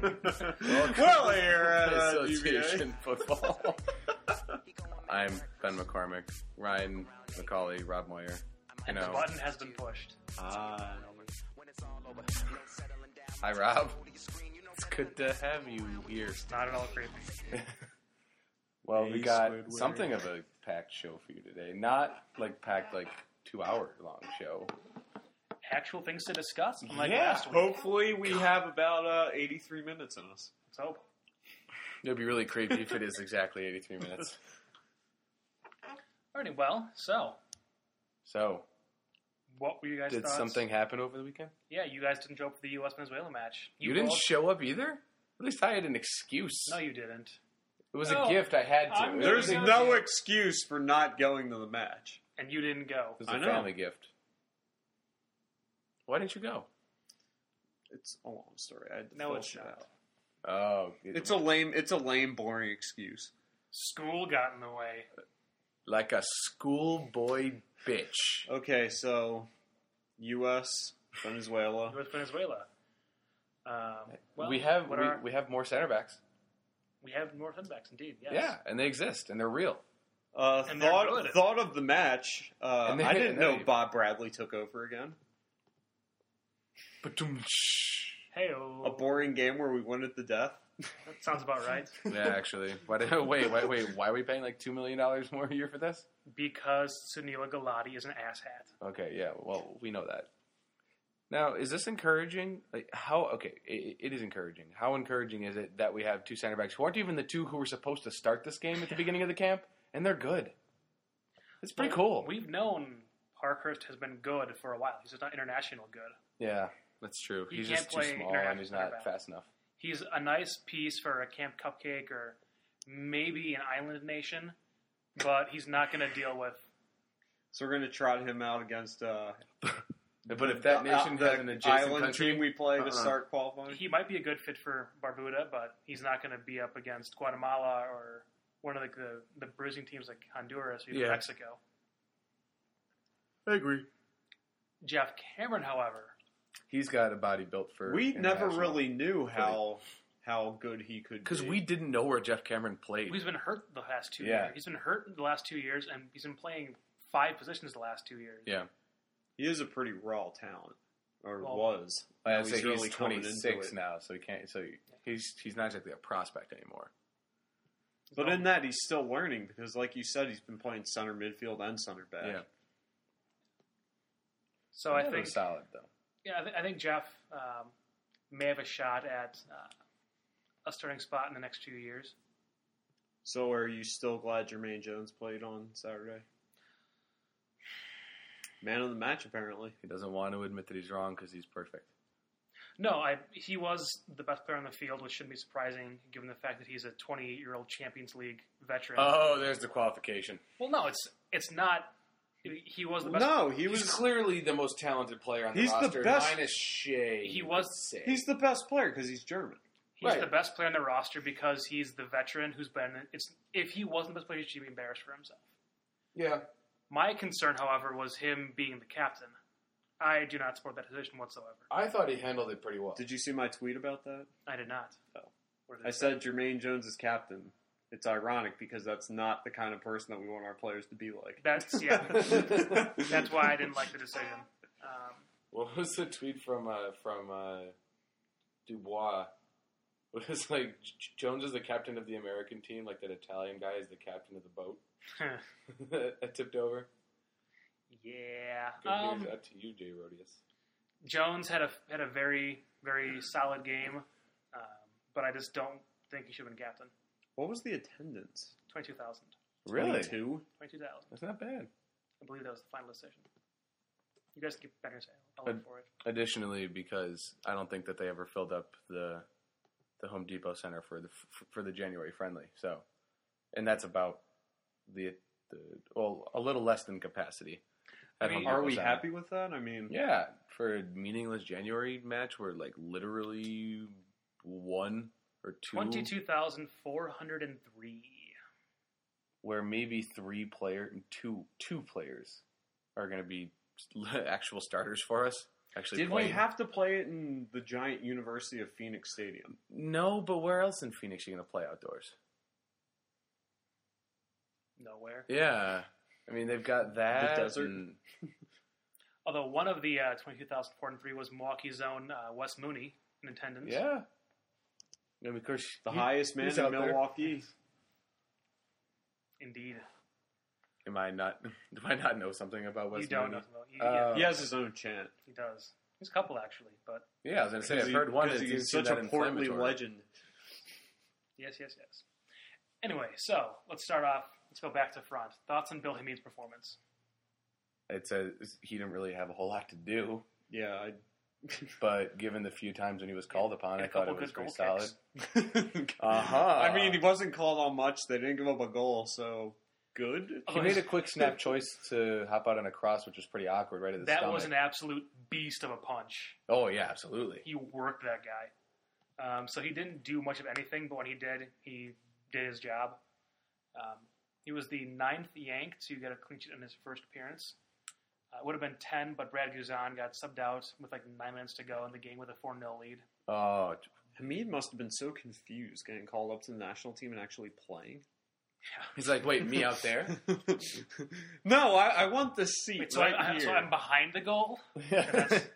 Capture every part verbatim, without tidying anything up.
Well, here at uh, Association Football. I'm Ben McCormick, Ryan McCauley, Rob Moyer. And the button has been pushed. Uh, Hi, Rob. It's good to have you here. Not at all creepy. Well, Hey, we got Squidward. something of a packed show for you today. Not like packed like two hour long show. Actual things to discuss. Unlike yeah, last week. hopefully we have about uh, eighty-three minutes in us. Let's hope. It would be really creepy if it is exactly eighty-three minutes. Alrighty, well, so So, what were you guys' did thoughts? something happen over the weekend? Yeah, you guys didn't show up for the U S Venezuela match. You, didn't both- show up either? At least I had an excuse. No, you didn't. It was No, a gift. I had to. I'm It was There's a- gonna no be- excuse for not going to the match. And you didn't go. It was a I know. family gift. Why didn't you go? It's a long story. I had to No, fill it's shit not. out. Oh, It's a lame. It's a lame, boring excuse. School got in the way. like a schoolboy bitch. Okay, so U S Venezuela. U S Venezuela. Um, well, we have what we, are- we have more center backs. we have more backs indeed. Yes. Yeah, and they exist and they're real. Uh, And they're thought good. thought of the match. Uh, And they- I didn't and know they- Bob Bradley took over again. Hey, A boring game where we won at the death. that sounds about right. Yeah, actually. Why did, wait, wait, wait. Why are we paying like two million dollars more a year for this? Because Sunila Galati is an asshat. Okay, yeah. Well, we know that. Now, is this encouraging? Like, how? Okay, it, it is encouraging. How encouraging is it that we have two center backs who aren't even the two who were supposed to start this game at the beginning of the camp, and they're good? It's pretty cool. We've known Parkhurst has been good for a while. He's just not international good. Yeah, that's true. He He's can't just too play small international and he's center not back. fast enough. He's a nice piece for a Camp Cupcake or maybe an island nation, but he's not going to deal with. So we're going to trot him out against. Uh, But if that nation the has an adjacent island country, team we play uh-uh. to start qualifying. He might be a good fit for Barbuda, but he's not going to be up against Guatemala or one of the the, the bruising teams like Honduras or even Yeah. Mexico. I agree. Jeff Cameron, however, He's got a body built for. We never international. really knew how how good he could be. Because we didn't know where Jeff Cameron played. he's been hurt the last two Yeah. years. He's been hurt the last two years, and he's been playing five positions the last two years. Yeah. He is a pretty raw talent, or Well, was. I'd Now say he's, really coming into twenty-six it. now, so he can't. So he's he's not exactly a prospect anymore. But in that, he's still learning because, like you said, he's been playing center midfield and center back. Yeah. So I That think, was solid though. yeah, I, th- I think Jeff um, may have a shot at uh, a starting spot in the next few years. So, are you still glad Jermaine Jones played on Saturday? Man of the match, apparently. He doesn't want to admit that he's wrong because he's perfect. No, I, he was the best player on the field, which shouldn't be surprising given the fact that he's a twenty-eight-year-old Champions League veteran. Oh, there's the qualification. well, no, it's it's not. He was the best. No, he He's was. clearly the most talented player on the He's the roster, best- minus Shea. He was- Say. He's the best player because he's German. He's Right. the best player on the roster because he's the veteran who's been. It's if he wasn't the best player, he should be embarrassed for himself. yeah. My concern, however, was him being the captain. I do not support that decision whatsoever. I thought he handled it pretty well. Did you see my tweet about that? I did not. Oh. What did I it say? said Jermaine Jones is captain. It's ironic because that's not the kind of person that we want our players to be like. That's yeah. That's why I didn't like the decision. Um, What was the tweet from uh, from uh, Dubois? It was like J- Jones is the captain of the American team, like that Italian guy is the captain of the boat that tipped over. yeah. Good Um, news out to you, Jay Rodius. Jones had a had a very very solid game, um, but I just don't think he should have been captain. What was the attendance? Twenty-two thousand. Really? twenty-two? Twenty-two thousand. That's not bad. I believe that was the final decision. You guys keep better say. I'll look Ad- for it. Additionally, because I don't think that they ever filled up the the Home Depot Center for the f- for the January friendly. So, and that's about the the well a little less than capacity. at I mean, Home Are Depot we Center. happy with that? I mean, Yeah, for a meaningless January match where like literally one or two, Twenty-two thousand four hundred and three. where maybe three player, two two players are going to be actual starters for us. actually Did played. we have to play it in the giant University of Phoenix Stadium? No, but where else in Phoenix are you going to play outdoors? Nowhere. Yeah. I mean, they've got that. The desert? and- Although one of the uh, twenty-two thousand four hundred three was Milwaukee's own uh, Wes Mooney in attendance. yeah. I mean, of course, The he- highest man he's in out there. Milwaukee. Indeed. Am I not? Do I not know something about West? you don't Mooney? know. Well, you, Uh, yeah, He has his own chant. he does. He's a couple, actually. But Yeah, I was going to say, I've Because heard he- one. because That he's seems such that a portly inflammatory. legend. yes, yes, yes. Anyway, so let's start off. Let's go back to front. Thoughts on Bill Hamid's performance? It says he didn't really have a whole lot to do, Yeah, I. but given the few times when he was called upon, And I a thought couple it was good pretty goal solid. kicks. Uh-huh. I mean, he wasn't called on much. They didn't give up a goal, so good. He made a quick snap choice to hop out on a cross, which was pretty awkward, right at the That stomach. was an absolute beast of a punch. Oh yeah, absolutely. He worked that guy. Um, so he didn't do much of anything, but when he did, he did his job. Um, he was the ninth Yank to get a clean sheet in his first appearance. Uh, it would have been ten, but Brad Guzan got subbed out with like nine minutes to go in the game with a four nil lead. Oh, Hamid must have been so confused getting called up to the national team and actually playing. he's like, wait, me out there? No, I, I want the seat Wait, so, right I, here. so I'm behind the goal? Yeah.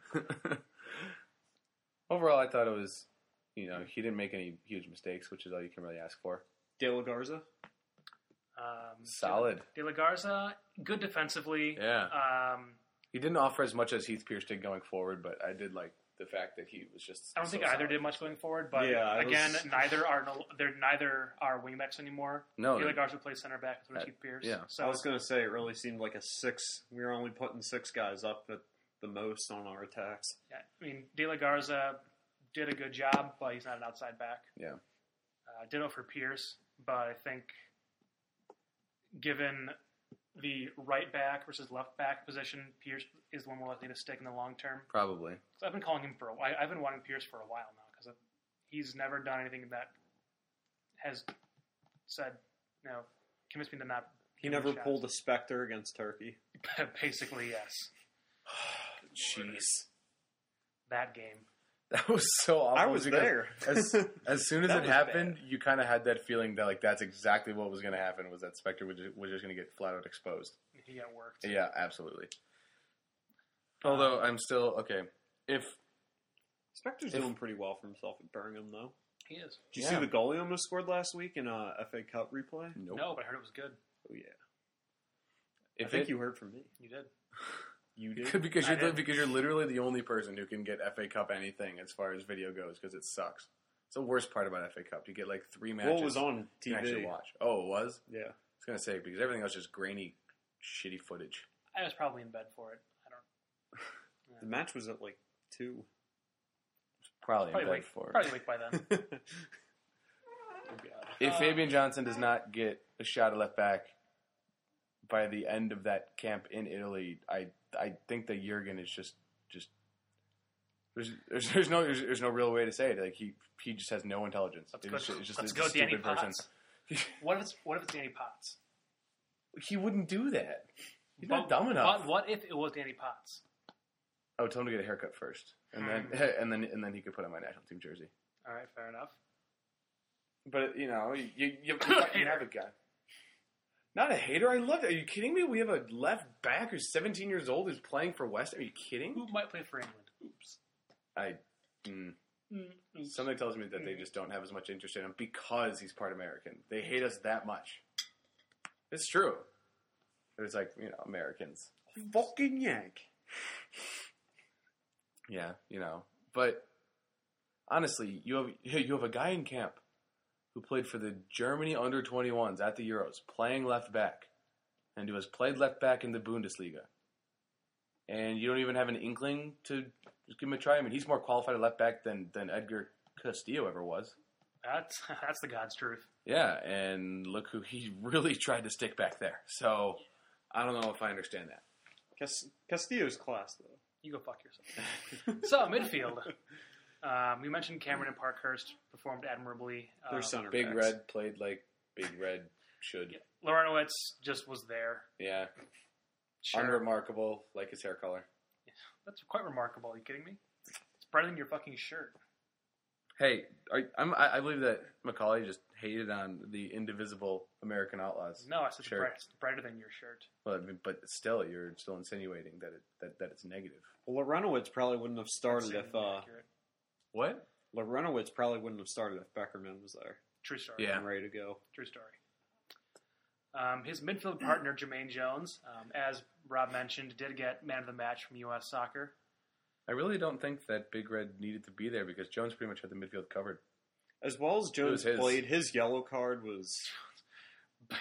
Overall, I thought it was, you know, he didn't make any huge mistakes, which is all you can really ask for. De La Garza. Um, Solid. De La Garza, good defensively. Yeah. Um, He didn't offer as much as Heath Pierce did going forward, but I did like the fact that he was just. I don't so think either solid. did much going forward, but Yeah, it again, was- neither are no, they're neither are wingbacks anymore. No, De La Garza plays center back with Uh, Heath Pierce. yeah. So I was going to say it really seemed like a six. We were only putting six guys up at the most on our attacks. yeah, I mean, De La Garza did a good job, but he's not an outside back. Yeah. Uh, ditto for Pierce, but I think given the right back versus left back position, Pierce is the one more likely to stick in the long term. Probably. So I've been calling him for a while. I've been wanting Pierce for a while now because he's never done anything that has said, you know, convinced me to not. He give him a never shot. pulled a Spectre against Turkey. Basically, yes. Jeez. That game. That was so awful. I was because there. As, as soon as That it was happened, you kind of had that feeling that like that's exactly what was going to happen. Was that Spectre was just, was just going to get flat out exposed? He got worked. Yeah, absolutely. Although I'm still okay. If Spectre's If- doing pretty well for himself at Birmingham, though. He is. Did you Yeah. see the goal he almost scored last week in a F A Cup replay? nope. No, but I heard it was good. Oh yeah. if I think it, you heard from me. You did. You did. because I you're did. because you're literally the only person who can get F A Cup anything as far as video goes because it sucks. It's the worst part about F A Cup. You get like three matches. What was on T you can actually V? watch. Oh, it was. Yeah. I was gonna say because everything else is just grainy, shitty footage. I was probably in bed for it. I don't. The match was at like two. Probably, Probably in bed late. for it. Probably late by then. Oh, God. If Uh, Fabian Johnson does not get a shot at left back by the end of that camp in Italy, I I think that Jurgen is just just there's there's, there's no there's, there's no real way to say it. Like he he just has no intelligence. Let's He's go. just, it's just Let's a go, Danny stupid person. Potts. What if it's what if it's Danny Potts? He wouldn't do that. He's But- not dumb enough. But what if it was Danny Potts? I would tell him to get a haircut first, and then and then and then he could put on my national team jersey. All right, fair enough. But you know, you you, you, you have a guy. Not a hater. I love it. Are you kidding me? We have a left back who's seventeen years old who's playing for West. Are you kidding? Who might play for England? Oops. I. Mm, Mm, oops. something tells me that they just don't have as much interest in him because he's part American. They hate us that much. It's true. It's like you know Americans. Fucking yank. Yeah, you know. But honestly, you have you have a guy in camp who played for the Germany under twenty-ones at the Euros, playing left back, and who has played left back in the Bundesliga. And you don't even have an inkling to just give him a try. I mean, he's more qualified at left back than, than Edgar Castillo ever was. That's that's the God's truth. Yeah, and look who he really tried to stick back there. So I don't know if I understand that. Cas- Castillo's class, though. You go fuck yourself. So midfield. Um, we mentioned Cameron and Parkhurst performed admirably. They're Um, center Big backs. Red played like Big Red should. Larenowitz just was there. Yeah, Sure. unremarkable, like his hair color. That's quite remarkable. Are you kidding me? It's brighter than your fucking shirt. Hey, are, I'm, I I believe that Macaulay just hated on the indivisible American Outlaws. No, I said Sure. bright, it's brighter than your shirt. Well, I mean, but still, you're still insinuating that it that, that it's negative. Well, Lorenowitz probably wouldn't have started That's if uh, inaccurate. What? Lorenowitz probably wouldn't have started if Beckerman was there True story. Yeah. and ready to go. True story. Um, his midfield partner, Jermaine Jones, um, as Rob mentioned, did get man of the match from U S Soccer. I really don't think that Big Red needed to be there because Jones pretty much had the midfield covered. As well as Jones was his. played, his yellow card was. Bad.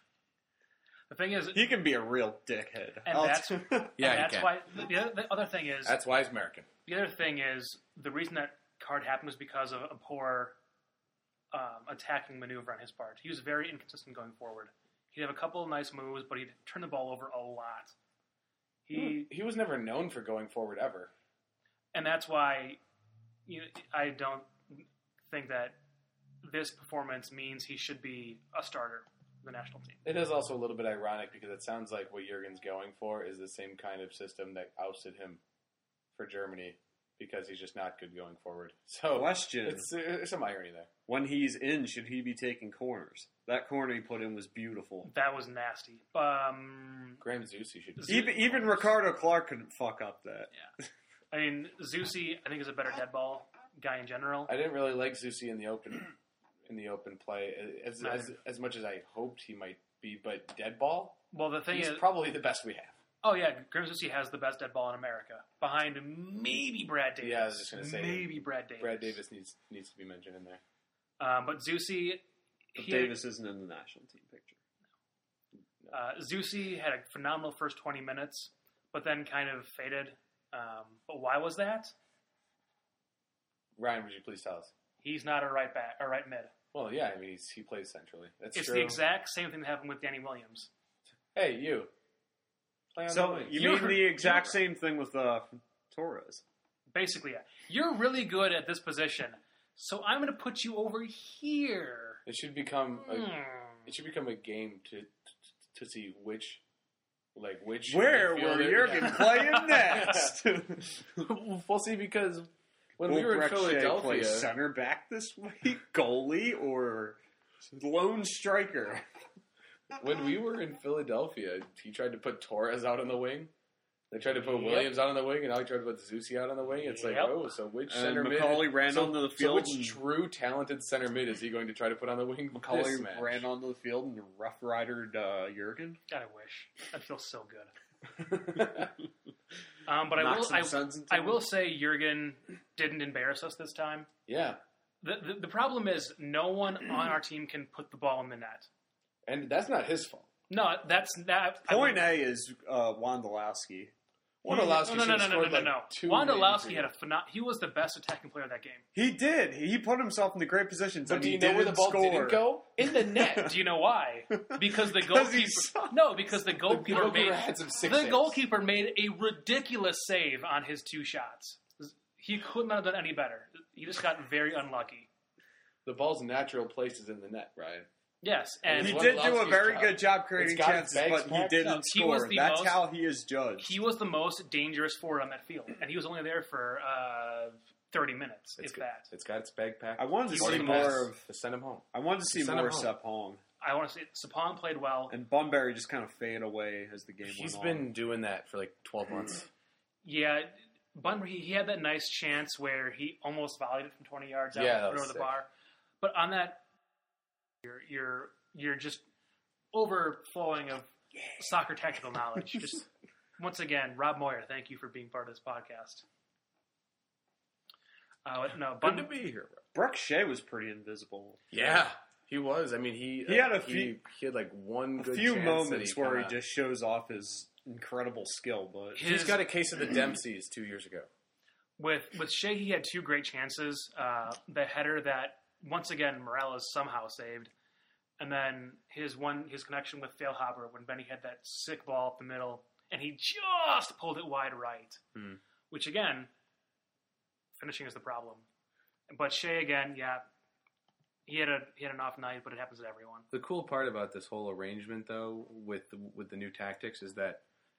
The thing is, He can be a real dickhead. And I'll that's- t- Yeah, and he that's can. why. The other, the other thing is, That's why he's American. the other thing is, the reason that card happened was because of a poor um, attacking maneuver on his part. He was very inconsistent going forward. He'd have a couple of nice moves, but he'd turn the ball over a lot. He He was never known for going forward ever. and that's why you know, I don't think that this performance means he should be a starter for the national team. It is also a little bit ironic because it sounds like what Jurgen's going for is the same kind of system that ousted him for Germany because he's just not good going forward. So Question. it's, there's some irony there. When he's in, should he be taking corners? That corner he put in was beautiful. That was nasty. Um, Graham Zusi should. Zu- Even, even Ricardo Clark couldn't fuck up that. I mean, Zusi, I think, is a better dead ball guy in general. I didn't really like Zusi in the open in the open play as Neither. as, as much as I hoped he might be. But dead ball, Well, the thing he's is, probably the best we have. oh yeah, Graham Zusi has the best dead ball in America, behind maybe Brad Davis. Yeah, I was just gonna say, maybe Brad Davis. Brad Davis needs needs to be mentioned in there. Um, but Zusi, But he Davis isn't in the national team picture. uh, Zusi had a phenomenal first twenty minutes, but then kind of faded. Um, but why was that? Ryan, would you please tell us? He's not a right back or right mid. Well, yeah, I mean he's, he plays centrally. That's It's true. the exact same thing that happened with Danny Williams. Hey, you. Play on the So wing. you You're- mean the exact you're- same thing with uh, Torres? Basically, yeah. You're really good at this position, so I'm going to put you over here. It should become a, Hmm. it should become a game to to, to see which like which Where will midfielder- Jurgen yeah. play him next? We'll see because when Will we were in Breck Shea play Philadelphia, center back this week, goalie, or lone striker? when we were in Philadelphia, he tried to put Torres out on the wing. They tried to put Yep. Williams out on the wing, and now he tried to put Zusi out on the wing. It's like, Yep. oh, so which And center Macaulay mid? ran so, onto the So field which and- true talented center mid is he going to try to put on the wing? Macaulay this match? ran onto the field and rough ridered uh, Jurgen. God, I wish. That feels so good. Um, but I Knock will, some I, sense into I him. will say Jurgen didn't embarrass us this time. Yeah, The, the, the problem is no one on our team can put the ball in the net. and that's not his fault. No, that's that. I Point would- A is uh, Wondolowski. Wondolowski No, no, no, should no, have no, scored no, like no. two. Wondolowski maybe had a phenom- He was the best attacking player of that game. He did. He put himself in the great positions. But and do he you know where the didn't ball score. didn't go? In the net. Do you know why? Because the 'Cause he goalkeeper. sucks. No, because the The goalkeeper, goalkeeper made had some six the saves. goalkeeper made a ridiculous save on his two shots. He could not have done any better. He just got very unlucky. The ball's natural place is in the net, Ryan. Yes, and He It's did do a Wondolowski's very job. good job creating It's got chances, bags but he packed. didn't No, he was score. the That's most- how he is judged. he was the most dangerous forward on that field, and he was only there for uh, thirty minutes, It's if good. that. It's got its bag packed. I wanted to He see was the more best. of. To send him home. I wanted to see Send more him home. Sepong, I want to say Sapong played well. and Bunbury just kind of faded away as the game He's went been on. doing that for like twelve months. Yeah, Bunbury, he, he had that nice chance where he almost volleyed it from twenty yards out Yeah, that over was the sick. bar. But on that, you're you're you're just overflowing of soccer tactical knowledge. Just once again, Rob Moyer, thank you for being part of this podcast. Uh, no, Good to Bun- be here, bro. Breck Shea was pretty invisible. Yeah, he was. I mean, he He had a he, few- he had like one A good few chance moments that he where he kinda- just shows off his incredible skill, but he's his- got a case of the Dempseys two years ago. with with Shea, he had two great chances. Uh, the header that once again Morales somehow saved, and then his one his connection with Failhaber when Benny had that sick ball up the middle, and he just pulled it wide right. Hmm. Which again, finishing is the problem. But Shea again, yeah, he had a he had an off night, but it happens to everyone. The cool part about this whole arrangement, though, with the, with the new tactics, is that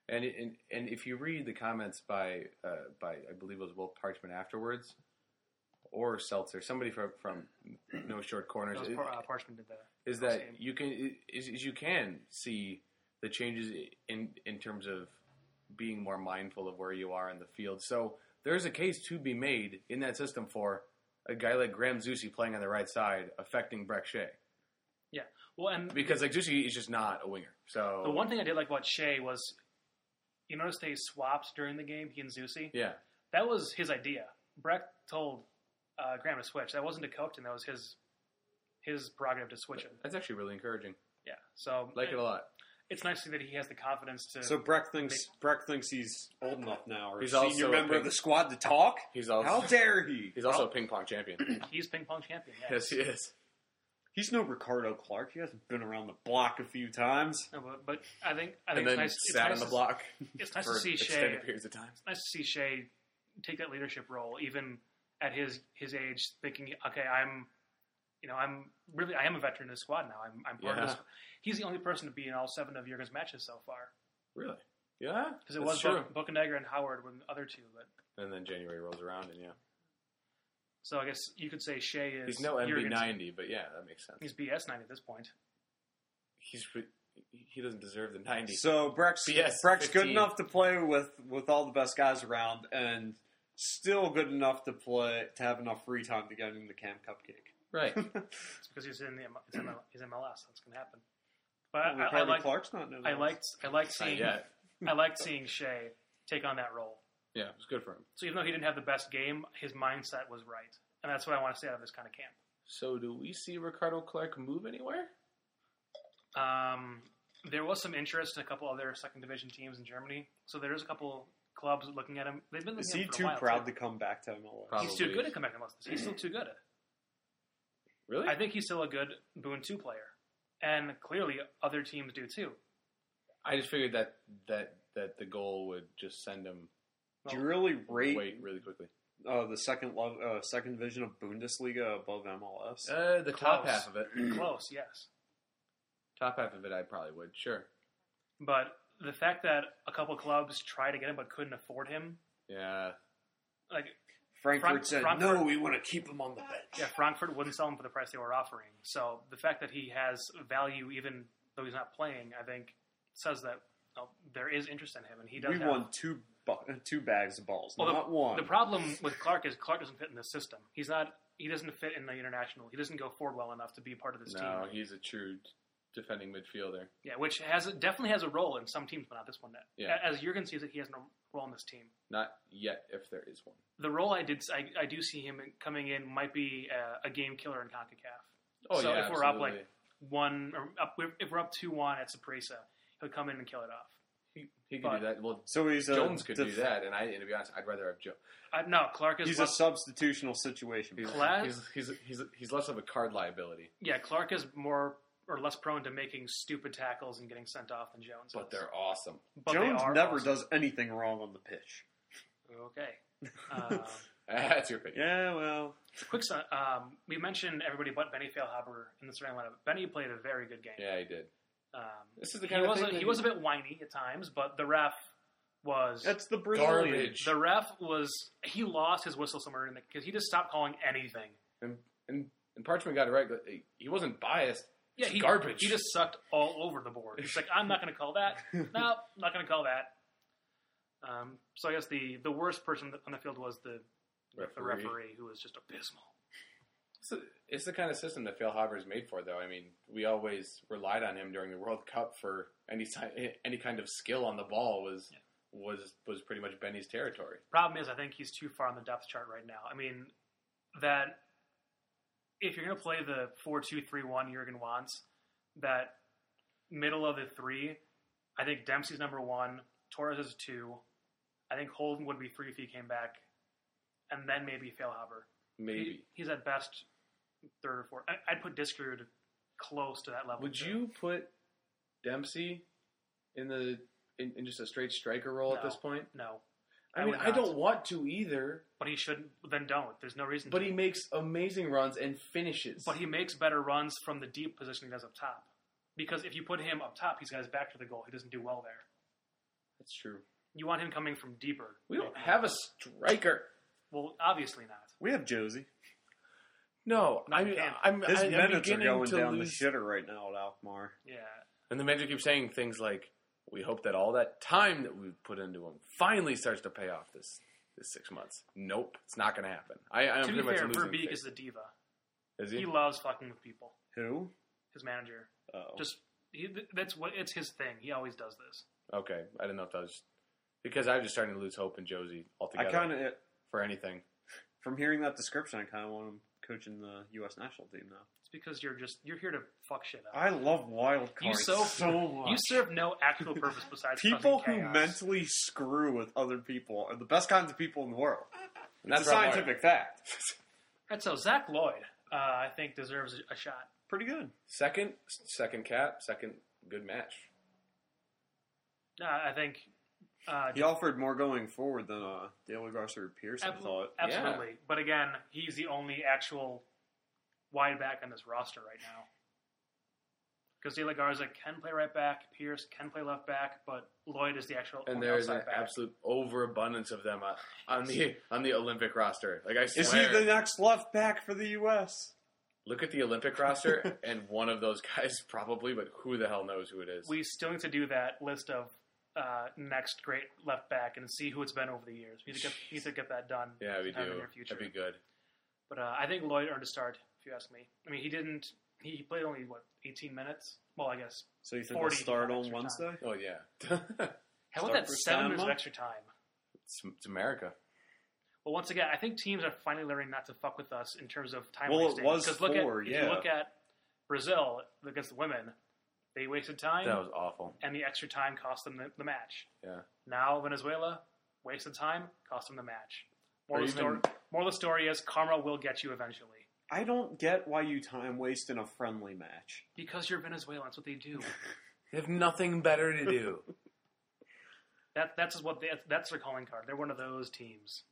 And, it, and and if you read the comments by uh, by I believe it was Will Parchment afterwards, or Seltzer, somebody from from No Short Corners, That was Par- uh, Parchment did that. is that you can is, is you can see the changes in in terms of being more mindful of where you are in the field. So there's a case to be made in that system for a guy like Graham Zusi playing on the right side affecting Breck Shea. Yeah. Well, and Because like Zusi is just not a winger. So the one thing I did like about Shea was, you notice they swapped during the game, he and Zusi. yeah, That was his idea. Breck told uh, Graham to switch. That wasn't a coaching. That was his his prerogative to switch him. that's actually really encouraging. Yeah. So Like it a lot. It's nice to see that he has the confidence to. So Breck thinks Breck thinks he's old enough now, or He's senior also a member of big- the squad to talk. He's also How dare he? he's also a ping pong champion. he's ping pong champion. Yeah. Yes, he is. He's no Ricardo Clark. He hasn't been around the block a few times. No, but, but I think I And think then it's nice. It's sat nice on the to- block It's nice for to see Shea. extended periods of time. It's nice to see Shea take that leadership role, even at his his age, thinking, okay, I'm, you know, I'm really I am a veteran in this squad now. I'm I'm part Yeah. of this. He's the only person to be in all seven of Jurgen's matches so far, Really? Yeah, because it that's was true. Bo- Bocanegra and Howard were the other two. But And then January rolls around, and yeah, so I guess you could say Shea is he's no M B Jurgen's- ninety, but yeah, that makes sense. He's B S ninety at this point. He's he doesn't deserve the ninety. So Breck's, B S Breck's good fifteen. enough to play with, with all the best guys around, and still good enough to play to have enough free time to get into the Cam Cupcake. Right. It's because he's in the M- it's M L, he's M L S. That's gonna happen. But I, I, I Ricardo like Clark's not. No I liked I liked Not seeing yet. I liked seeing Shea take on that role. Yeah, it was good for him. So even though he didn't have the best game, his mindset was right, and that's what I want to see out of this kind of camp. So, do we see Ricardo Clark move anywhere? Um, there was some interest in a couple other second division teams in Germany, so there's a couple clubs looking at him. They've been looking Is at he him for too a while, proud too. to come back to M L S? Probably. He's too good to come back to M L S. He's still too good. Really? I think he's still a good Boone two player, and clearly other teams do too. I just figured that that that the goal would just send him Do you really rate wait really quickly. uh, the second level, uh, second division of Bundesliga above M L S? Uh, the top Close. half of it. Close, yes, Top half of it, I probably would. Sure. but the fact that a couple clubs tried to get him but couldn't afford him, Yeah. like Frankfurt Frank- said, Frankfurt- "No, we want to keep him on the bench." yeah, Frankfurt wouldn't sell him for the price they were offering. So the fact that he has value even though he's not playing, I think, says that oh, there is interest in him, and he does. we have, won two bu- two bags of balls, Well, not one. The problem with Clark is Clark doesn't fit in the system. He's not. He doesn't fit in the international. He doesn't go forward well enough to be part of this No, team. he's a true defending midfielder. Yeah, which has definitely has a role in some teams, but not this one. Yeah. As Jurgen sees it, he has no role in this team. Not yet, if there is one. The role I did, I, I do see him coming in might be a, a game killer in CONCACAF. Oh so yeah, if we're up absolutely. like one, or up, if we're up two one at Saprissa, he'll come in and kill it off. he, he could but- do that. Well, so he's a Jones could def- do that, and I, and to be honest, I'd rather have Joe. Uh, no, Clark is. He's less, a substitutional situation. He's, Class- he's, he's, he's, he's less of a card liability, yeah, Clark is more or less prone to making stupid tackles and getting sent off than Jones. but is. they're awesome. But they Jones are never awesome. does anything wrong on the pitch. Okay. Um, That's your opinion. Yeah, well, quick, son- um, we mentioned everybody but Benny Feilhaber in the starting lineup. Benny played a very good game. Yeah, he did. Um, This is the he kind of was thing a, that he you- was a bit whiny at times, but the ref was that's the Brazilian. Garbage. the ref was he lost his whistle somewhere in because he just stopped calling anything. And, and, and Parchment got it right. but He wasn't biased. Yeah, It's he garbage. He just sucked all over the board. He's like, I'm not going to call that. No, not going to call that. Um, so I guess the, the worst person on the field was the the Referee. referee, who was just abysmal. It's, a, it's the kind of system that Phil Haber is made for, though. I mean, we always relied on him during the World Cup for any si- any kind of skill on the ball was Yeah. was was pretty much Benny's territory. Problem is, I think he's too far on the depth chart right now. I mean, that if you're going to play the four two three one Jurgen wants, that middle of the three, I think Dempsey's number one, Torres is two. I think Holden would be three if he came back, and then maybe Feilhaber. Maybe. He, he's at best third or fourth. I, I'd put Diskerud close to that level. Would too. you put Dempsey in the in, in just a straight striker role at No. this point? No. I, I mean, would I not. don't want to either. But he shouldn't. Then don't. There's no reason But to. he makes amazing runs and finishes. But he makes better runs from the deep position he does up top. Because if you put him up top, he's got his back to the goal. He doesn't do well there. That's true. You want him coming from deeper. We don't have a striker. Well, obviously not. We have Josie. No, No, I'm, you can't. I'm, His I, I'm minutes are beginning going to down lose. the shitter right now at Alkmaar. Yeah. And the manager keeps saying things like, "We hope that all that time that we've put into him finally starts to pay off this this six months." Nope, it's not going to happen. I, I'm To be pretty much fair, losing Verbeek faith. is a diva. Is He he? loves fucking with people. Who? His manager. Oh. Just he, that's what it's his thing. He always does this. Okay, I didn't know if that was because I'm just starting to lose hope in Josie I altogether kind of, for anything. from hearing that description, I kind of want him coaching the U S national team now. It's because you're just you're here to fuck shit up. I love wild cards You so- so much. You serve no actual purpose besides People causing who chaos. mentally screw with other people are the best kinds of people in the world. And It's that's a Rob scientific fact. Right, so Zach Lloyd, uh, I think deserves a, a shot. Pretty good. Second, second cap, second good match. Uh, I think uh, He offered more going forward than uh, Daly Garcer Pierce, I ab- thought. absolutely. But again, he's the only actual wide back on this roster right now. Because De La Garza can play right back, Pierce can play left back, but Lloyd is the actual And only there's an outside back. absolute overabundance of them on- on the on the Olympic roster. Like I swear, Is he the next left back for the U S? look at the Olympic roster, and one of those guys probably, but who the hell knows who it is? We still need to do that list of uh, next great left back and see who it's been over the years. We need to get, need to get that done. yeah, we sometime do. in the near future. That'd be good. But uh, I think Lloyd earned a start, if you ask me. I mean, he didn't. He played only what eighteen minutes. Well, I guess. So you think forty he'll start if on extra Wednesday? Oh yeah, How about Start that for seven minutes of Stanma? extra time? it's, it's America. Well, once again, I think teams are finally learning not to fuck with us in terms of time Well, it wasting. was Because look four, at if yeah. you look at Brazil against the women, they wasted time, That was awful. and the extra time cost them the, the match. Yeah. Now Venezuela wasted time, cost them the match. More Or of the even- story. More of the story is karma will get you eventually. I don't get why you time waste in a friendly match. Because you're Venezuelan, that's what they do. They have nothing better to do. that that's what they, that's their calling card. They're one of those teams.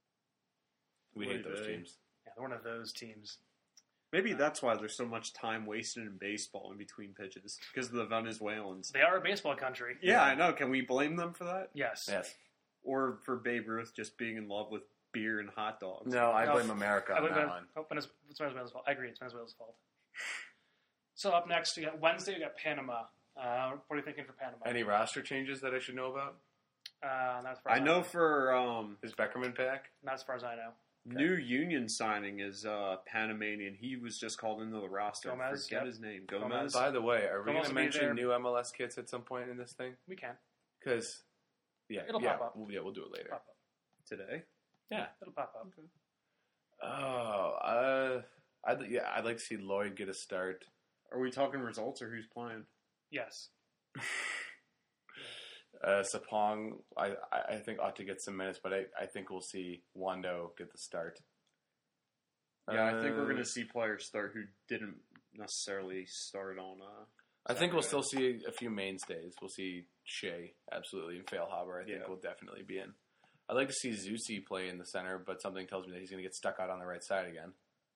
We Oy hate those vey. teams. Yeah, they're one of those teams. Maybe that's why there's so much time wasted in baseball in between pitches. Because of the Venezuelans. They are a baseball country. Yeah, I know. Can we blame them for that? Yes. Yes. Or for Babe Ruth just being in love with beer and hot dogs? No, I No, blame America I on believe that Ven- one. oh, Venez- it's Venezuela's fault. I agree, it's Venezuela's fault. So up next, we got Wednesday. We got Panama. Uh, what are you thinking for Panama? Any roster changes that I should know about? Uh, not as far I as know for um, Is Beckerman back? Not as far as I know. new union signing is uh, Panamanian. He was just called into the roster. Gomez, Forget yep. his name. Gomez. Gomez. By the way, are we Gomez going to will be mention there. new M L S kits at some point in this thing? We can. Because, yeah, It'll yeah, pop up. We'll, yeah, we'll do it later. Pop up. Today. Yeah. It'll pop up. Oh, uh, I'd yeah, I'd like to see Lloyd get a start. Are we talking results or who's playing? Yes. Uh, Sapong, I, I I think ought to get some minutes, but I, I think we'll see Wando get the start. Yeah, I think we're Uh, going to see players start who didn't necessarily start on. Uh, I think we'll Saturday. still see a few mainstays. We'll see Shea, absolutely, and Failhaber, I think Yeah. will definitely be in. I'd like to see Zusi play in the center, but something tells me that he's going to get stuck out on the right side again.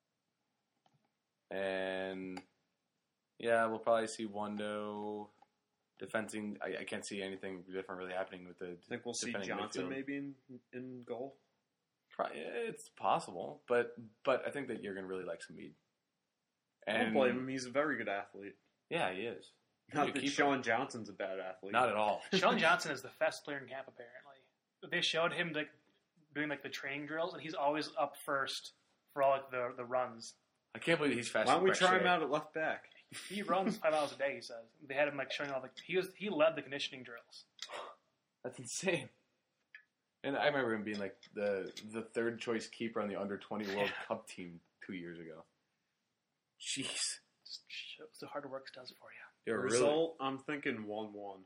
And, yeah, we'll probably see Wando defending. I, I can't see anything different really happening with the I think we'll see defending Johnson midfield. maybe in in goal. Pro- It's possible, but but I think that Jurgen really likes Hamid. I don't blame him. He's a very good athlete. Yeah, he is. Not He's a that keeper. Sean Johnson's a bad athlete. Not at all. Sean Johnson is the fastest player in camp, apparently. They showed him like doing like the training drills, and he's always up first for all like the the runs. I can't believe he's faster. Why don't we than try Brett him Shea. out at left back? He runs five miles a day. He says they had him like showing all the he was he led the conditioning drills. That's insane. And I remember him being like the the third choice keeper on the under twenty World Cup team two years ago. Jeez. Just shows the hard work does for you. You're really. Result, I'm thinking one one.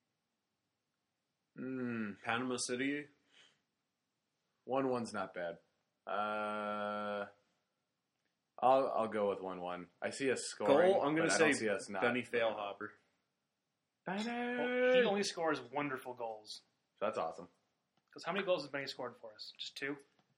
Mm, Panama City. one one's not bad. Uh, I'll I'll go with one one. I see us scoring. Goal, I'm going but to I say don't see us not. Benny Failhaber. Benny. Well, he only scores wonderful goals. So that's awesome. Because how many goals has Benny scored for us? Just two?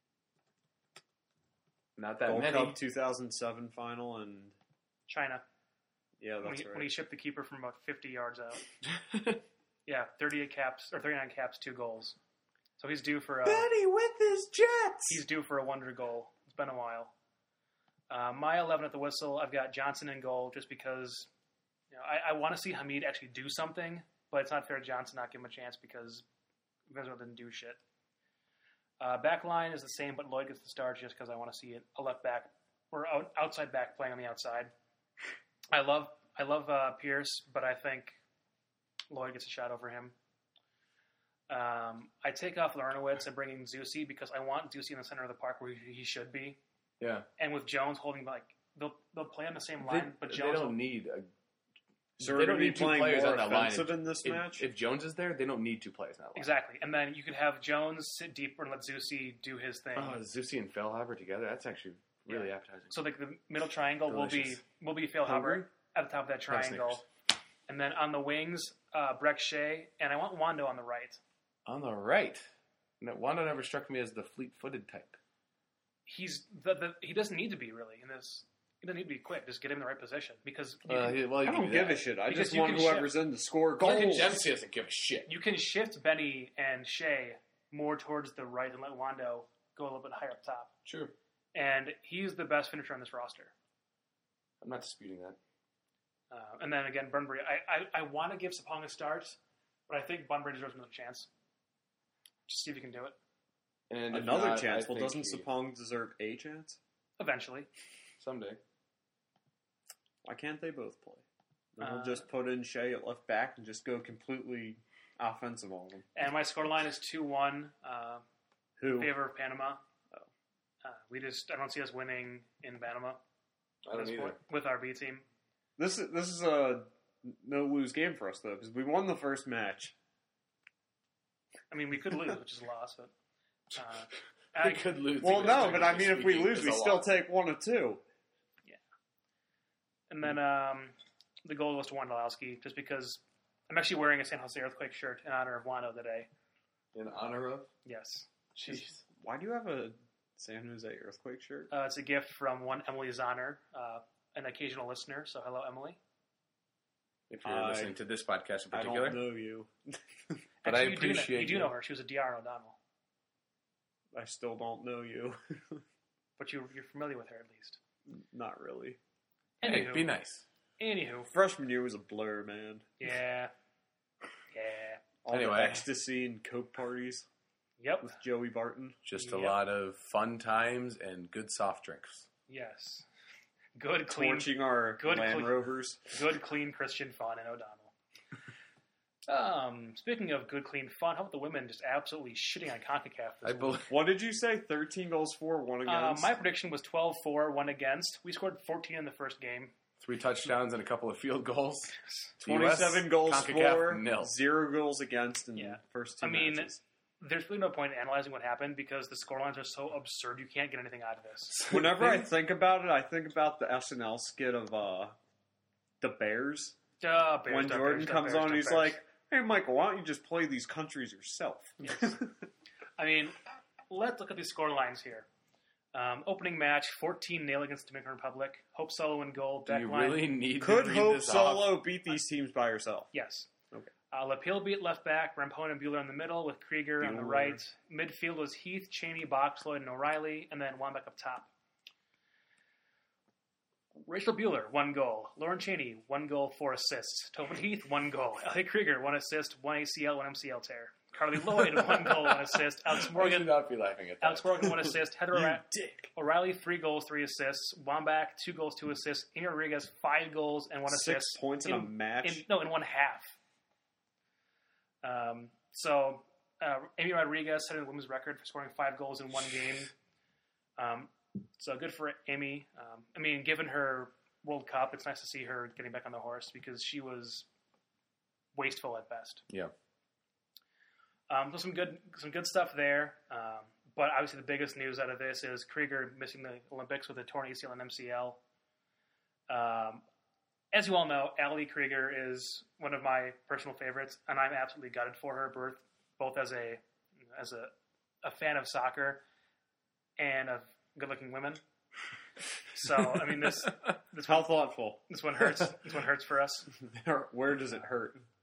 Not that Gold many. Cup two thousand seven final, and China. yeah, When that's he, right. when he shipped the keeper from about fifty yards out. Yeah, thirty-eight caps or thirty-nine caps, two goals. So he's due for a Betty with his Jets. he's due for a wonder goal. It's been a while. Uh, my eleven at the whistle, I've got Johnson in goal just because you know I, I want to see Hamid actually do something, but it's not fair to Johnson not give him a chance because Venezuela didn't do shit. Uh, back line is the same, but Lloyd gets the start just because I want to see it, a left back or out, outside back playing on the outside. I love I love uh, Pierce, but I think Lloyd gets a shot over him. Um, I take off Larnowitz and bring in Zusi because I want Zusi in the center of the park where he, he should be. Yeah. And with Jones holding, like, they'll they'll play on the same line, They, but they Jones don't will, need a. So they we're don't going to need be two playing players more on that line. offensive in this If, match? if Jones is there, they don't need two players on that line. exactly. And then you could have Jones sit deeper and let Zusi do his thing. Oh, Zusi and Fellhaber together? That's actually really Yeah. appetizing. So like the middle triangle will be Delicious. will be Phil Hungry? Hubbard at the top of that Have triangle, and then on the wings, uh, Breck Shea, and I want Wando on the right. On the right. No, Wanda never struck me as the fleet-footed type. He's the, the he doesn't need to be really in this. He doesn't need to be quick. Just get him in the right position because you, Uh, can, he- well, I you can don't do give that. a shit. I Because just you want can whoever's in to score goals. Look at Dempsey doesn't give a shit. you can shift Benny and Shea more towards the right and let Wando go a little bit higher up top. Sure. And he's the best finisher on this roster. I'm not disputing that. Uh, and then again, Bunbury. I, I, I want to give Sapong a start, but I think Bunbury deserves another chance. Just see if he can do it. And if Another not, chance. I Well, think doesn't he- Sapong deserve a chance? Eventually. Someday. Why can't they both play? Then we'll Uh, just put in Shea at left back and just go completely offensive on them. And my scoreline is two one uh, Who? in favor of Panama. Oh. Uh, we just I don't see us winning in Panama I at don't this either. point with our B team. This is this is a no lose game for us though because we won the first match. I mean, we could lose, which is a loss, but uh, We I, could lose. Well, against no, but I Turkish mean, if we speaking, lose, it's we a still loss. take one or two. and then um, the goal goes to Wondolowski just because I'm actually wearing a San Jose Earthquake shirt in honor of Wando today. In honor of? Yes, Jeez. Why do you have a San Jose earthquake shirt? uh, it's a gift from one Emily Zahner, uh, an occasional listener. So hello, Emily. If you're I- listening to this podcast in I particular. don't know you. But Actually, I you do know, appreciate you do you. know her. She was a D R O'Donnell, I still don't know you. but you, you're familiar with her at least. Not really. Hey, Anywho, be nice. anywho, Freshman year was a blur, man. yeah, yeah, All Anyway. the ecstasy and coke parties yep, with Joey Barton. Just a Yep. lot of fun times and good soft drinks. yes. Good, clean, Torching our good Land clean- Rovers. good, clean Christian fun in O'Donnell. Um, speaking of good, clean fun, how about the women just absolutely shitting on CONCACAF this I week? believe. What did you say? thirteen goals for, one Uh, against? my prediction was twelve four, one against. We scored fourteen in the first game. Three touchdowns and a couple of field goals. The U S, twenty-seven goals CONCACAF, for, nil. zero goals against in Yeah. the first two I mean, matches. There's really no point in analyzing what happened because the scorelines are so absurd you can't get anything out of this. Whenever I think about it, I think about the S N L skit of uh, the Bears. Duh, Bears, when duh, Jordan Bears, duh, comes Bears, on, duh, he's Bears. like, "Hey, Michael, why don't you just play these countries yourself?" Yes. I mean, let's look at these score lines here. Um, opening match, fourteen nil against Dominican Republic. Hope Solo in goal. Do Back you line. really need Could to read Hope this Solo off? beat these teams by herself? Yes. Okay. Uh, Lapille beat left back, Rampone and Bueller in the middle, with Krieger on the Bueller. right. Midfield was Heath, Cheney, Box, Lloyd, and O'Reilly, and then Wambeck up top. Rachel Bueller, one goal. Lauren Cheney, one goal, four assists. Tobin Heath, one goal. Elliot Krieger, one assist, one A C L, one M C L tear. Carly Lloyd, one goal, one assist. Alex I should Morgan, not be laughing at that. Alex Morgan, one assist. Heather You O'Reilly, dick. O'Reilly, three goals, three assists. Wambach, two goals, two assists. Amy Rodriguez, five goals and one Six assist. points in, in- a match. In, no, in one half. Um, so, uh, Amy Rodriguez setting the women's record for scoring five goals in one game. Um, so good for Amy. Um, I mean, given her World Cup, it's nice to see her getting back on the horse because she was wasteful at best. Yeah. Um, so some good, some good stuff there. Um, but obviously, the biggest news out of this is Krieger missing the Olympics with a torn A C L and M C L. Um, as you all know, Ali Krieger is one of my personal favorites, and I'm absolutely gutted for her, both both as a as a, a fan of soccer and of good-looking women. So, I mean, this this How one, thoughtful. this one hurts. This one hurts for us. Where does it hurt?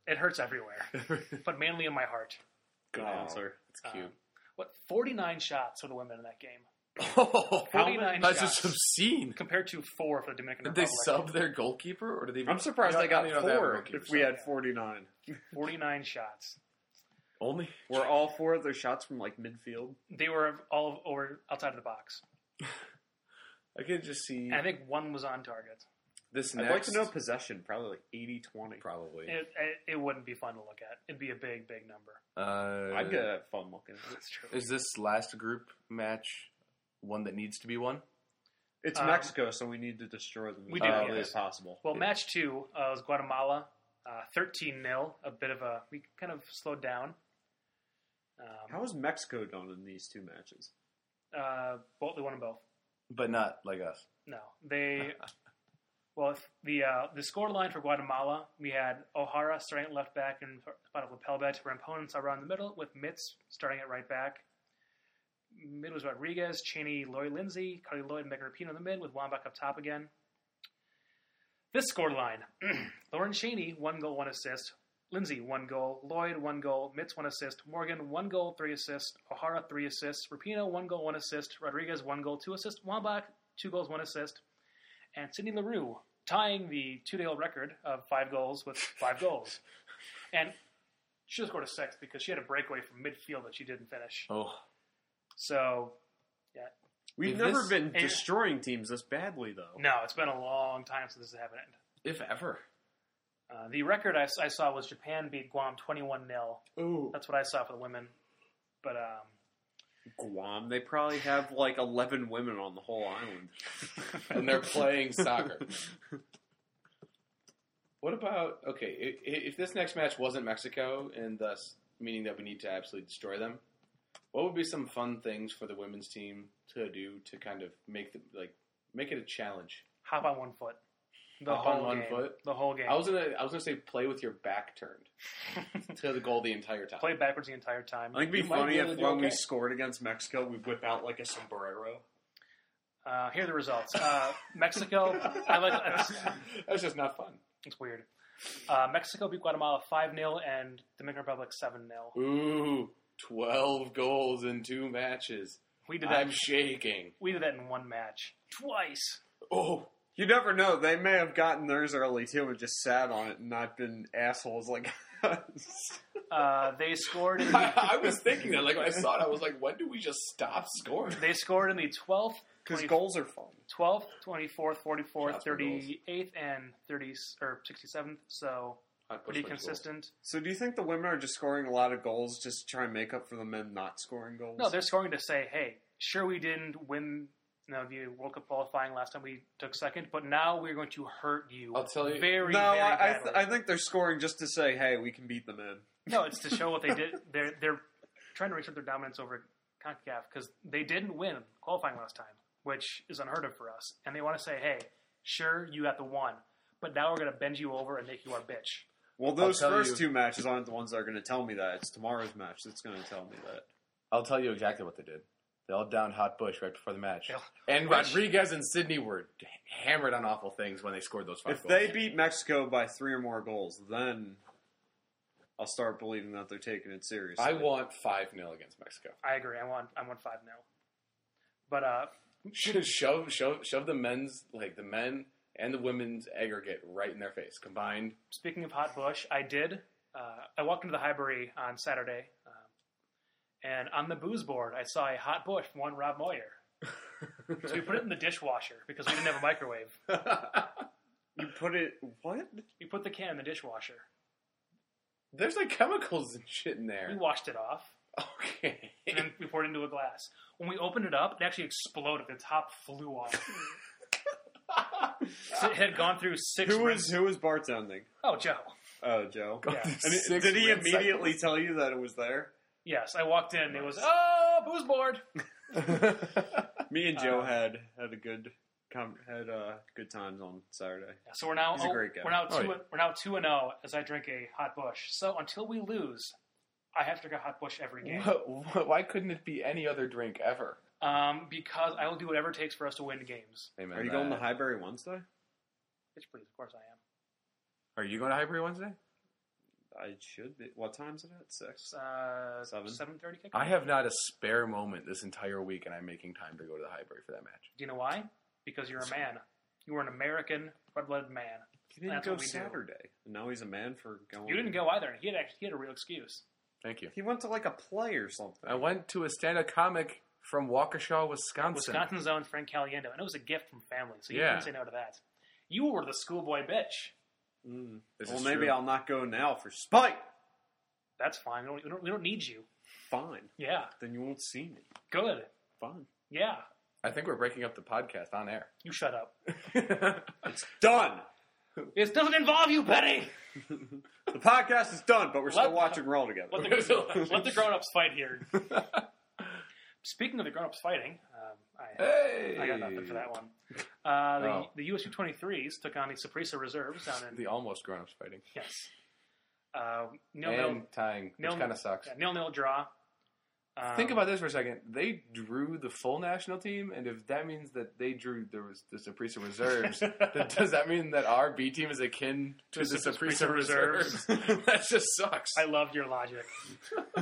It hurts everywhere, but mainly in my heart. Good Oh, answer. It's cute. Um, what, forty-nine shots for the women in that game Oh, forty-nine that's shots. just obscene. compared to four for the Dominican Did they Republic. sub their goalkeeper, or did they? I'm surprised I they don't got even know if have a four goalkeeper if we sub. had forty-nine. forty-nine shots. Only. Were all four of their shots from like midfield? They were all over outside of the box. I could just see And I think one was on target. this I'd next. like to know possession, probably like eighty twenty. Probably. It, it it wouldn't be fun to look at. It'd be a big, big number. Uh, I'd get fun looking at it. That's true. Is this last group match one that needs to be won? It's Um, Mexico, so we need to destroy them we as do, quickly yes. as possible. Well, match two uh, was Guatemala, uh, thirteen nil. A bit of a we kind of slowed down. Um, How has Mexico done in these two matches? uh, both they won them both. But not like us. No, they. Well, if the uh, the score line for Guatemala, we had O'Hara starting at left back and spot of Lapelbet. Rampones around the middle with Mitz starting at right back. Mid was Rodriguez, Cheney, Lloyd Lindsay, Carly Lloyd, and Megan Rapinoe in the mid with Wambach up top again. This score line: Lauren Cheney, one goal, one assist. Lindsay, one goal. Lloyd, one goal. Mitz, one assist. Morgan, one goal, three assists. O'Hara, three assists. Rapinoe, one goal, one assist. Rodriguez, one goal, two assists. Wambach, two goals, one assist. And Sydney LaRue, tying the two-day record of five goals with five goals. And she just scored a sixth because she had a breakaway from midfield that she didn't finish. Oh, So, yeah. We've If never this- been and- destroying teams this badly, though. No, it's been a long time since this happened. if ever. Uh, the record I, I saw was Japan beat Guam twenty-one nil. Ooh. That's what I saw for the women. But, um... Guam, they probably have like eleven women on the whole island. And they're playing soccer. What about, okay, if, if this next match wasn't Mexico, and thus meaning that we need to absolutely destroy them, what would be some fun things for the women's team to do to kind of make the, like make it a challenge? hop on one foot. The Hop on whole one game. foot? The whole game. I was gonna I was gonna say play with your back turned to the goal the entire time. Play backwards the entire time. I think it'd You be might funny be able if to do when we okay. scored against Mexico, we whip out like a sombrero. Uh, here are the results. Uh, Mexico, I like. That's just not fun. It's weird. Uh, Mexico beat Guatemala five nil and Dominican Republic seven nil. Ooh, twelve goals in two matches. We did that. I'm shaking. We did that in one match twice. Oh, You never know. They may have gotten theirs early too and just sat on it and not been assholes like us. Uh, they scored. In I, the, I was thinking that. Like when I saw it, I was like, when do we just stop scoring? they scored in the twelfth, Because twenty, goals are fun. twelfth, twenty-fourth, forty-fourth, Shots for goals. thirty-eighth, and thirty or sixty-seventh. So Hot push pretty for goals. consistent. So do you think the women are just scoring a lot of goals just to try and make up for the men not scoring goals? No, they're scoring to say, hey, sure we didn't win. You know, the World Cup qualifying last time we took second, but now we're going to hurt you. I'll tell you- very, No, very I, I, badly. th- I think they're scoring just to say, hey, we can beat the men. No, it's to show what they did. They're they're trying to reassert their dominance over CONCACAF because they didn't win qualifying last time, which is unheard of for us. And they want to say, hey, sure, you got the one, but now we're going to bend you over and make you our bitch. Well, those tell first you- two matches aren't the ones that are going to tell me that. It's tomorrow's match that's going to tell me that. I'll tell you exactly what they did. They all downed Hot Bush right before the match. Yeah. And Which- Rodriguez and Sydney were hammered on awful things when they scored those five If goals. they beat Mexico by three or more goals, then I'll start believing that they're taking it seriously. I want five nil against Mexico. I agree. I want I want five nil. But uh, Should shove shove shove the men's like the men and the women's aggregate right in their face combined. speaking of hot bush, I did. Uh, I walked into the Highbury on Saturday, um, and on the booze board, I saw a hot bush from one Rob Moyer. So we put it in the dishwasher because we didn't have a microwave. You put it what? We put the can in the dishwasher. There's like chemicals and shit in We there. washed it off, Okay. and then we poured it into a glass. When we opened it up, it actually exploded. The top flew off. So it had gone through six. Who was rinses. who was bartending? Oh, Joe. Oh, Joe. Yeah. And it- Six did he rinse immediately tell you that it was there? Yes, I walked in. It was oh booze board. Me and Joe Uh, had had a good com- had uh, good times on Saturday. So we're now He's a oh, great guy. we're now Oh, two yeah. we're now two and zero as I drink a hot bush. So until we lose, I have to drink a hot bush every game. Wh- Why couldn't it be any other drink ever? Um, because I will do whatever it takes for us to win games. Amen Are you that. going to Highbury Wednesday? Bitch, please, of course I am. Are you going to Highbury Wednesday? I should be. What time is it at? Six? Uh, Seven? seven thirty kickoff. I have not a spare moment this entire week, and I'm making time to go to the Highbury for that match. Do you know why? Because you're a man. You were an American red-blooded man. He didn't That's go what we do. Saturday. And now he's a man for going. You didn't go either. He had actually he had a real excuse. Thank you. He went to like a play or something. I went to a stand-up comic from Waukesha, Wisconsin. Wisconsin's own Frank Caliendo, and it was a gift from family, so you Yeah. couldn't say no to that. You were the schoolboy bitch. Mm. This Well, is maybe true. I'll not go now for spite. That's fine. We don't, we don't, we don't need you. Fine. Yeah. Then you won't see me. Good. Fine. Yeah. I think we're breaking up the podcast on air. You shut up. It's done. This doesn't involve you, Penny. The podcast is done, but we're still Let- watching Raw together. Let the, let the grown-ups fight here. Speaking of the grown-ups fighting, um, I, Hey! I got nothing for that one. Uh, the, Oh. the U S U twenty-threes took on the Saprissa Reserves down in The almost grown-ups fighting. yes, uh, nil and nil tying, nil- which kind of sucks. yeah, nil nil draw. Um, Think about this for a second. They drew the full national team, and if that means that they drew there was the Saprissa Reserves, then does that mean that our B team is akin to the The Saprissa Saprissa Reserves? that just sucks. I loved your logic. uh,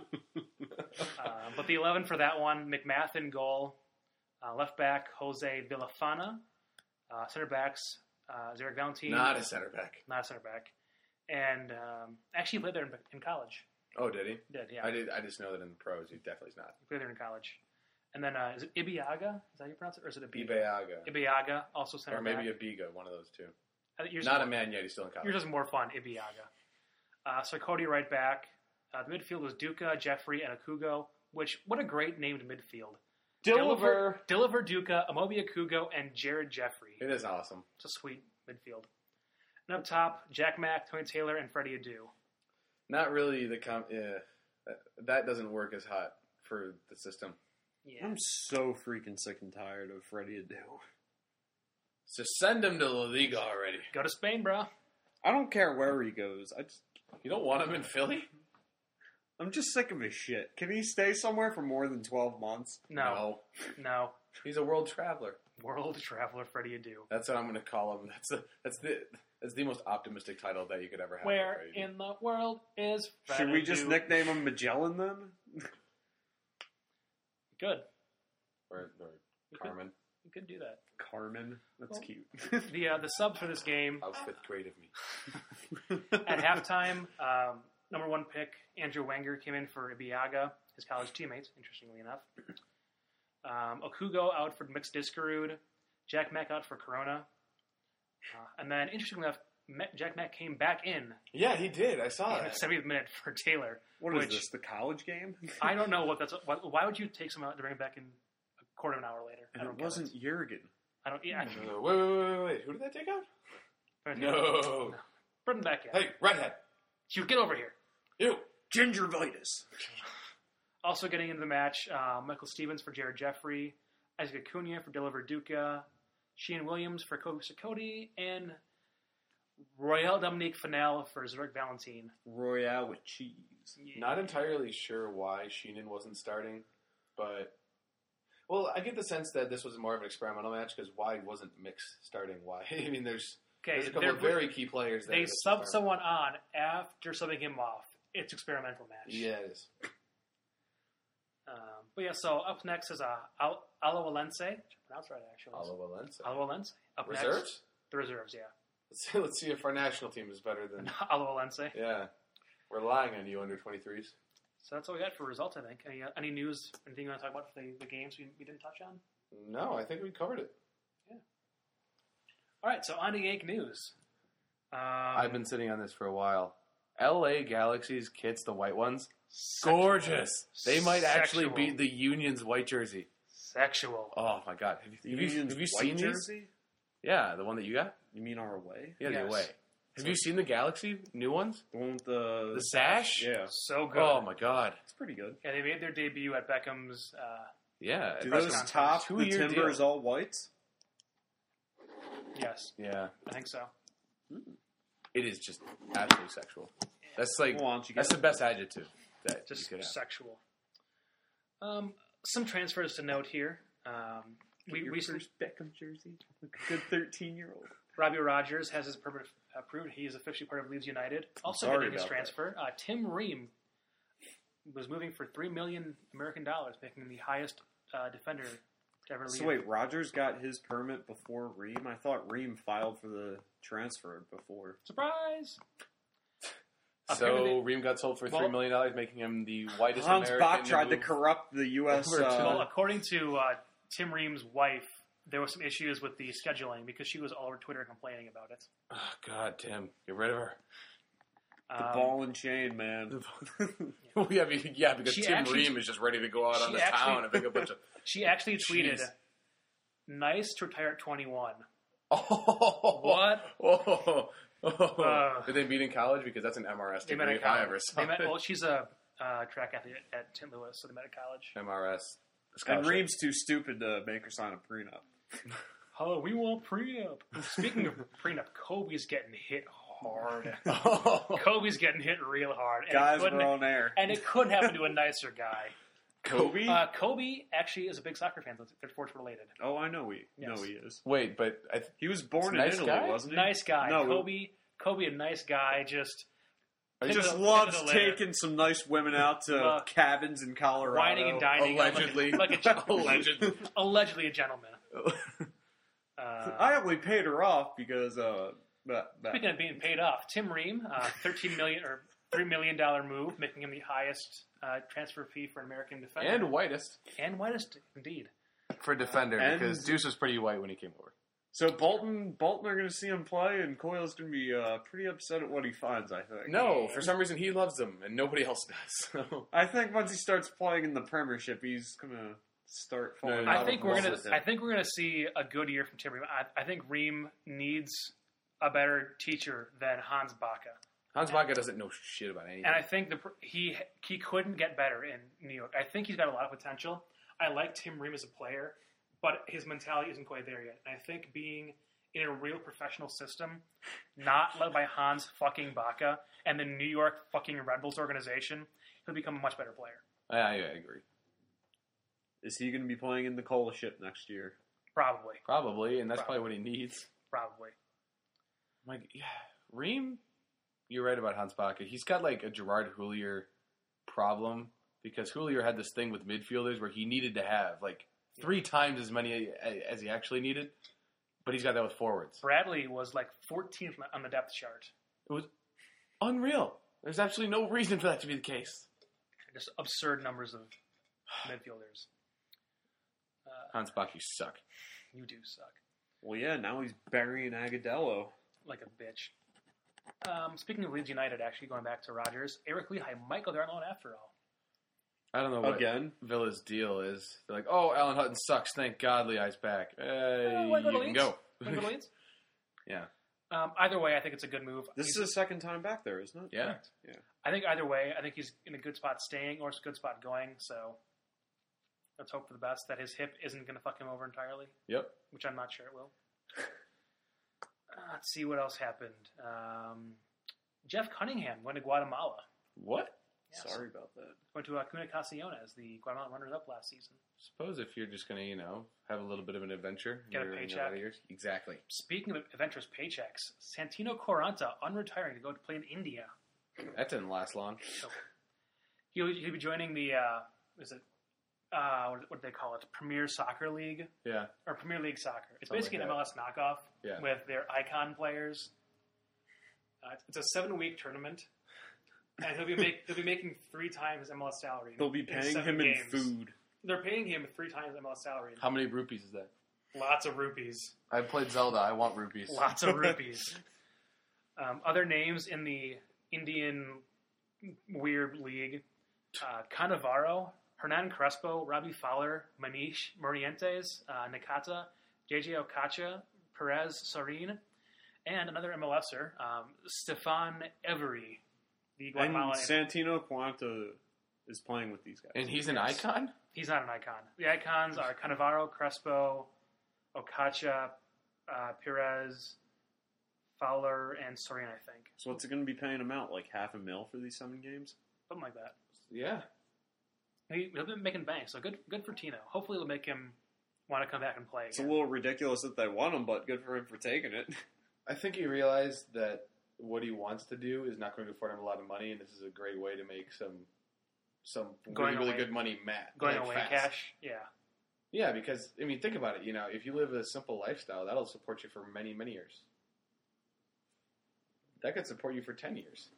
but the eleven for that one: McMath in goal, uh, left back Jose Villafana, uh, center backs uh, Zarek Valentin, Not a center back. not a center back, and um, actually he played there in, in college. Oh, did he? He did yeah? I did. I just know that in the pros, he definitely is not. He played there in college. And then uh, is it Ibiaga? Is that how you pronounce it, or is it Ibiaga? Ibeaga. Ibiaga, also center Or maybe back. Abiga, one of those two. I think yours Not is a man yet, he's still in college. Yours is more fun, Ibiaga. Uh, Sarkoti right back. Uh, the midfield was Duca, Jeffrey, and Akugo, which, what a great named midfield. Deliver. Deliver Duca, Amobi Akugo, and Jared Jeffrey. It is awesome. It's a sweet midfield. And up top, Jack Mack, Tony Taylor, and Freddie Adu. Not really the com. Yeah, that, that doesn't work as hot for the system. Yeah. I'm so freaking sick and tired of Freddie Adu. So send him to La Liga already. Go to Spain, bro. I don't care where he goes. I just, You don't want him in Philly? I'm just sick of his shit. Can he stay somewhere for more than twelve months? No. No. He's a world traveler. World Traveler Freddie Adu. That's what I'm going to call him. That's the that's the that's the most optimistic title that you could ever have. Where for Freddie. in the world is Freddie Should we just Adu? nickname him Magellan then? Good. or, or You could, Carmen? you could do that. Carmen. That's Well- cute. The uh, the sub for this game How fifth grade of me. at halftime, um, number one pick Andrew Wenger came in for Ibiaga, his college teammates. Interestingly enough, um, Okugo out for Mixed Discarud, Jack Mack out for Corona, uh, and then interestingly enough, Ma- Jack Mack came back in Yeah, he did. I saw in the that. seventieth minute for Taylor. What is Which- this, the college game? I don't know what that's. What, why would you take someone out to bring him back in a quarter of an hour later? I And don't it get wasn't Jurgen. I don't. Yeah. Uh, wait, wait, wait, wait, wait. Who did that take out? I, No. Bring him back in. Hey, redhead. You get over here. You. Gingivitis. Also getting into the match, uh, Michael Stevens for Jared Jeffrey, Isaac Acuna for Deliver Duca, Sheehan Williams for Kobe Sakoti, and Royale Dominique Fennell for Zarek Valentin. Royale with cheese. Not entirely sure why Sheenan wasn't starting, but well, I get the sense that this was more of an experimental match because why wasn't Mix starting? Why? I mean, there's Okay, there's a couple they're- of very key players. There They that should subbed start. someone on after subbing him off. It's experimental match. Yeah, it is. Um, but yeah, so up next is uh, Al- Alo Valense. Pronounce right, actually. Alo Valencia. Alo Valense. Up Reserves? next. The reserves, yeah. Let's see, let's see if our national team is better than. Alo Valense. Yeah, we're relying on you under twenty-threes. So that's all we got for results, I think. Any, uh, any news, anything you want to talk about for the, the games we, we didn't touch on? No, I think we covered it. All right, so on to Yank news. Um, I've been sitting on this for a while. L A Galaxy's kits, the white ones, sexual. gorgeous. They might actually Sexual. beat the Union's white jersey. Sexual. Oh my god! Have you, have you, Union's have you white seen these? jersey? Yeah, the one that you got. You mean our away? Yeah, Yes. the away. Have you seen the Galaxy new ones? The one with the... The sash? Yeah. So good. Oh my god! It's pretty good. Yeah, they made their debut at Beckham's. Uh, Yeah. Do press those conference. top the Two-year Timbers deal. all whites? yes, Yeah. I think so. It is just absolutely sexual. That's like Well, why don't you that's get the best adjective that Just you could have. sexual. Um, some transfers to note here. Um, we Your recently, first Beckham jersey. Like a good thirteen-year-old. Robbie Rogers has his permit approved. He is officially part of Leeds United. Also sorry getting his about transfer. Uh, Tim Ream was moving for three million American dollars, making him the highest uh, defender to ever leave. So wait, Rogers got his permit before Ream? I thought Ream filed for the transfer before. Surprise! So Apparently- Ream got sold for Well- three million dollars, making him the whitest Hans American. Bach tried to move- corrupt the U S over to- Uh, Well, according to uh, Tim Ream's wife, there were some issues with the scheduling because she was all over Twitter complaining about it. Oh, God, Tim, get rid of her. the Um, ball and chain, man. Well, yeah, be- yeah, because She Tim actually- Ream is just ready to go out on she the actually- town and pick a bunch of. She actually tweeted, Jeez. "Nice to retire at twenty-one." Oh, What? Oh, oh. Uh, Did they meet in college? Because that's an M R S They met degree at if I college. ever saw They met, it. well, she's a uh, track athlete at Saint Louis, so they met at college. M R S. And scholarship. Ream's too stupid to make her sign a prenup. Oh, we want prenup. Speaking of prenup, Kobe's getting hit hard. Oh. Kobe's getting hit real hard. And Guys, it couldn't, we're on air. and it couldn't happen to a nicer guy. Kobe? Uh, Kobe actually is a big soccer fan. They're sports related. oh, I know he. Yes. No, he is. Wait, but I th- He was born in Nice Italy, guy? wasn't he? Nice guy. No, Kobe, Kobe, a nice guy. Just He Tip just of the- loves tip of the litter. taking some nice women out to Uh, cabins in Colorado. whining and dining. allegedly, like a, like a gen- allegedly. allegedly a gentleman. Uh, I only paid her off because, uh, but, but Speaking of being paid off, Tim Ream, uh, thirteen million or three million dollar move, making him the highest uh, transfer fee for an American defender, and whitest and whitest indeed. for defender And- because Deuce was pretty white when he came over. so Bolton, Bolton are going to see him play, and Coyle's going to be uh, pretty upset at what he finds. I think. No, for some reason he loves them and nobody else does. So. I think once he starts playing in the Premiership, he's going to start falling. No, out I of think we're love gonna. with him. I think we're gonna see a good year from Tim Ream. I, I think Ream needs a better teacher than Hans Baca, Hans Baca doesn't know shit about anything. and I think the pr- he he couldn't get better in New York. I think he's got a lot of potential. I like Tim Ream as a player, but his mentality isn't quite there yet. And I think being in a real professional system, not led by Hans fucking Baca and the New York fucking Red Bulls organization, he'll become a much better player. I, I agree. Is he going to be playing in the Cola ship next year? Probably, Probably, and that's probably what he needs. probably. Like, yeah, Ream, you're right about Hans Baca. He's got like a Gerard Houllier problem because Houllier had this thing with midfielders where he needed to have like three times as many as he actually needed, but he's got that with forwards. Bradley was like fourteenth on the depth chart. It was unreal. There's absolutely no reason for that to be the case. Just absurd numbers of midfielders. Uh, Hans Baca, you suck. you do suck. Well, yeah. Now he's burying Agadello. Like a bitch. Um, speaking of Leeds United, actually going back to Rogers, Eric Lehigh might go there on loan after all. I don't know what Again? Villa's deal is. They're like, oh, Alan Hutton sucks. Thank God Lehigh's back. Hey, Uh, wanna go to you can Leeds? go. Wanna go to Leeds? Yeah. Um, either way, I think it's a good move. This He's- is his second time back there, isn't it? Yeah. I think either way, I think he's in a good spot staying or a good spot going. So let's hope for the best that his hip isn't going to fuck him over entirely, Yep. which I'm not sure it will. Uh, let's see what else happened. Um, Jeff Cunningham went to Guatemala. What? Yeah, Sorry about that. Went to uh, Comunicaciones, the Guatemala runners-up last season. Suppose if you're just going to, you know, have a little bit of an adventure. Get a you're in paycheck. lot of years- Exactly. Speaking of adventurous paychecks, Santino Quaranta unretiring to go to play in India. That didn't last long. He'll, he'll be joining the, uh, is it, uh, what, what do they call it? Premier Soccer League? Yeah. Or Premier League Soccer. It's Something basically like an M L S knockoff Yeah. with their icon players. Uh, it's a seven-week tournament, and he'll be make, he'll be making three times M L S salary. They'll be in paying seven him in games. food. They're paying him three times M L S salary. How many rupees is that? Lots of rupees. I played Zelda. I want rupees. Lots of rupees. Um, other names in the Indian weird league: uh, Cannavaro, Hernan Crespo, Robbie Fowler, Manish Morientes, uh, Nakata, J J Ocacha, Perez Sorin, and another MLSer, um, Stefan Every, the And Guatemalan. Santino Quanta is playing with these guys. And he's an Yes. icon? He's not an icon. The icons are Cannavaro, Crespo, Ocacha, uh, Perez, Fowler, and Sorin, I think. So what's it going to be paying him out? Like half a mil for these seven games? Something like that. Yeah. He, he'll be making bank, so good good for Tino. Hopefully it'll make him want to come back and play It's a again. little ridiculous that they want him, but good for him for taking it. I think he realized that what he wants to do is not going to afford him a lot of money, and this is a great way to make some some Going really, really away- good money mat. Going like, away fast. cash, yeah. Yeah, because, I mean, think about it. You know, if you live a simple lifestyle, that'll support you for many, many years. That could support you for ten years.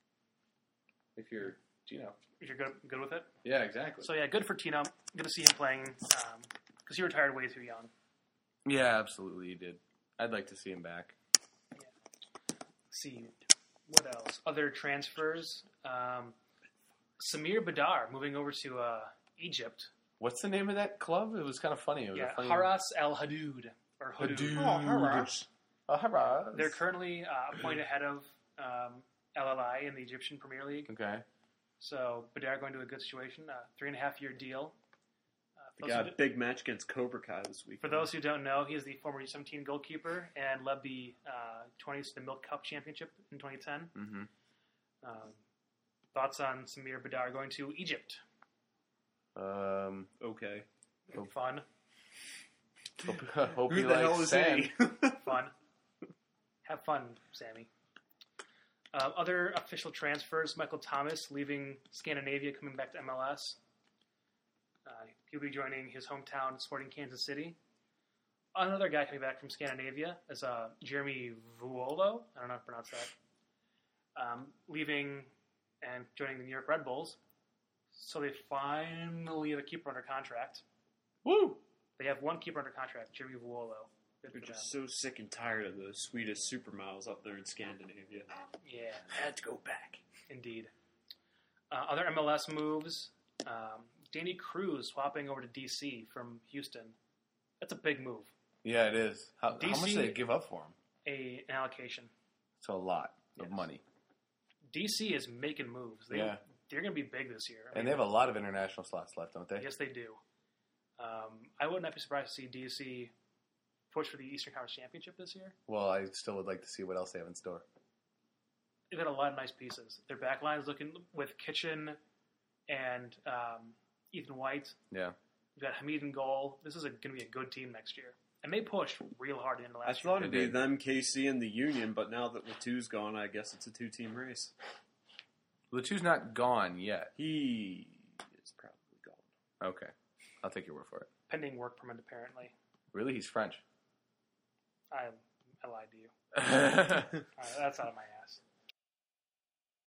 If you're, you know. If you're good, good with it. Yeah, exactly. So yeah, good for Tino. Good to see him playing because he retired way too young. Yeah, absolutely, he did. I'd like to see him back. Let's see what else? Other transfers. Um, Samir Badar moving over to uh, Egypt. What's the name of that club? It was kind of funny. It was Yeah, a funny Haras Al Hadoud or Hadoud. Hadoud. Oh, Haras. Oh, Haras. They're currently uh, a point ahead of um, L L I in the Egyptian Premier League. Okay. So Badar going to a good situation. Uh, three and a half year deal. Uh, They for, got those a who, big match against Cobra Kai this week. for those who don't know, he is the former U seventeen goalkeeper and led the uh, twenties the Milk Cup Championship in twenty ten. Mm-hmm. Um, thoughts on Samir Badar going to Egypt? Um, Okay. Fun, hope, hope Who he the likes hell is sand. he? fun. Have fun, Sammy. Uh, other official transfers: Michael Thomas leaving Scandinavia, coming back to M L S. Uh, he'll be joining his hometown Sporting Kansas City. Another guy coming back from Scandinavia is uh, Jeremy Vuolo. I don't know how to pronounce that. Um, leaving and joining the New York Red Bulls. So they finally have a keeper under contract. Woo! They have one keeper under contract, Jeremy Vuolo. Good They're for them. just so sick and tired of those Swedish supermodels up there in Scandinavia. Yeah. Had to go back. Indeed. Uh, other M L S moves: um, Danny Cruz swapping over to D C from Houston. That's a big move. Yeah, it is. How, how D C much did they give up for him? A an allocation. It's a lot of Yes. money. D C is making moves. They, Yeah. They're going to be big this year. I And mean, they have a lot of international slots left, don't they? yes, they do. Um, I would not be surprised to see D C push for the Eastern Conference Championship this year. Well, I still would like to see what else they have in store. They've got a lot of nice pieces. Their back line is looking with Kitchen and um, Ethan White. Yeah. You've got Hamid in goal. This is going to be a good team next year. And they pushed real hard into last I year. thought it'd They be did. them, K C, and the Union, but now that Latu's gone, I guess it's a two-team race. Latu's not gone yet. He is probably gone. Okay. I'll take your word for it. Pending work permit, apparently. Really? He's French. I I lied to you. All right, that's out of my ass.